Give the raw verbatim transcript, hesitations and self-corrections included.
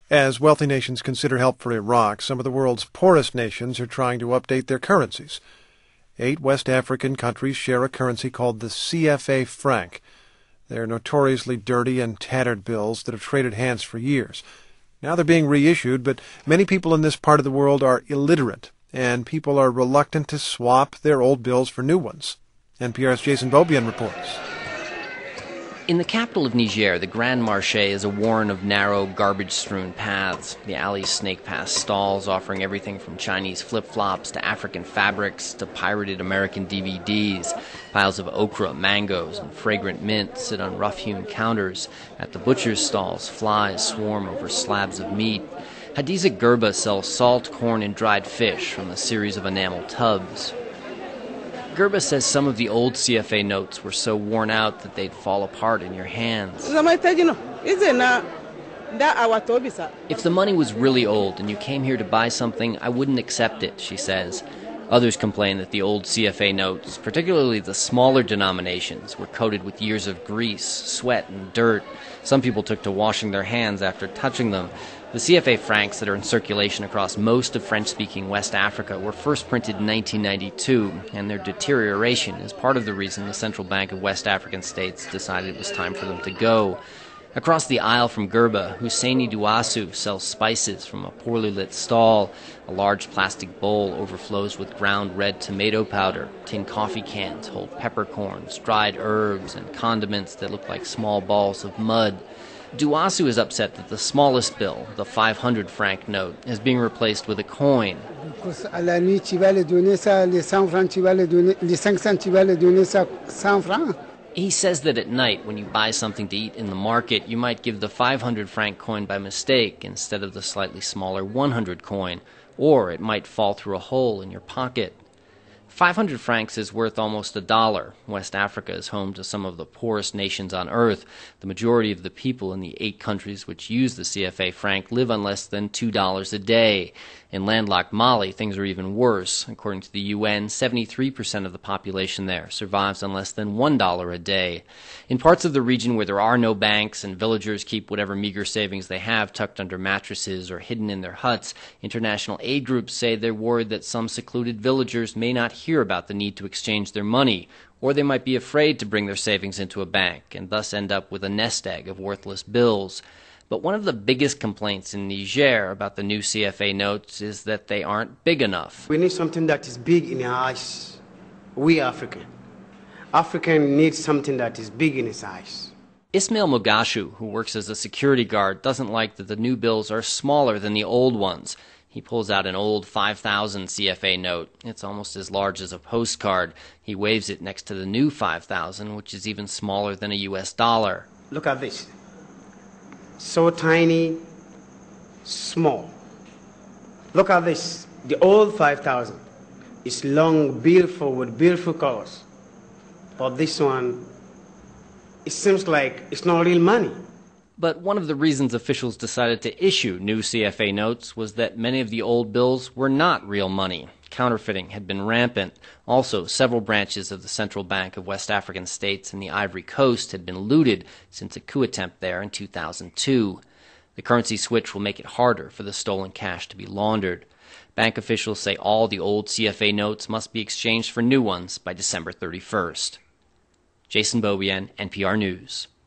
As wealthy nations consider help for Iraq, some of the world's poorest nations are trying to update their currencies. Eight West African countries share a currency called the C F A franc. They're notoriously dirty and tattered bills that have traded hands for years. Now they're being reissued, but many people in this part of the world are illiterate, and people are reluctant to swap their old bills for new ones. N P R's Jason Beaubien reports. In the capital of Niger, the Grand Marché is a warren of narrow, garbage-strewn paths. The alleys snake past stalls offering everything from Chinese flip-flops to African fabrics to pirated American D V Ds. Piles of okra, mangoes, and fragrant mint sit on rough-hewn counters. At the butcher's stalls, flies swarm over slabs of meat. Hadiza Gerba sells salt, corn, and dried fish from a series of enamel tubs. Gerba says some of the old C F A notes were so worn out that they'd fall apart in your hands. If the money was really old and you came here to buy something, I wouldn't accept it, she says. Others complain that the old C F A notes, particularly the smaller denominations, were coated with years of grease, sweat, and dirt. Some people took to washing their hands after touching them. The C F A francs that are in circulation across most of French-speaking West Africa were first printed in nineteen ninety-two, and their deterioration is part of the reason the Central Bank of West African states decided it was time for them to go. Across the aisle from Gerba, Husseini Douassou sells spices from a poorly lit stall. A large plastic bowl overflows with ground red tomato powder. Tin coffee cans hold peppercorns, dried herbs, and condiments that look like small balls of mud. Douassou is upset that the smallest bill, the five hundred franc note, is being replaced with a coin. He says that at night, when you buy something to eat in the market, you might give the five hundred franc coin by mistake instead of the slightly smaller one hundred coin, or it might fall through a hole in your pocket. five hundred francs is worth almost a dollar. West Africa is home to some of the poorest nations on earth. The majority of the people in the eight countries which use the C F A franc live on less than two dollars a day. In landlocked Mali, things are even worse. According to the U N, seventy-three percent of the population there survives on less than one dollar a day. In parts of the region where there are no banks and villagers keep whatever meager savings they have tucked under mattresses or hidden in their huts, international aid groups say they're worried that some secluded villagers may not hear about the need to exchange their money, or they might be afraid to bring their savings into a bank and thus end up with a nest egg of worthless bills. But one of the biggest complaints in Niger about the new C F A notes is that they aren't big enough. We need something that is big in our eyes. We African. African needs something that is big in its eyes. Ismail Mogashu, who works as a security guard, doesn't like that the new bills are smaller than the old ones. He pulls out an old five thousand C F A note. It's almost as large as a postcard. He waves it next to the new five thousand, which is even smaller than a U S dollar. Look at this. So tiny, small. Look at this. The old five thousand is long, beautiful, with beautiful colors. But this one, it seems like it's not real money. But one of the reasons officials decided to issue new C F A notes was that many of the old bills were not real money. Counterfeiting had been rampant. Also, several branches of the Central Bank of West African states and the Ivory Coast had been looted since a coup attempt there in two thousand two. The currency switch will make it harder for the stolen cash to be laundered. Bank officials say all the old C F A notes must be exchanged for new ones by December thirty-first. Jason Beaubien, N P R News.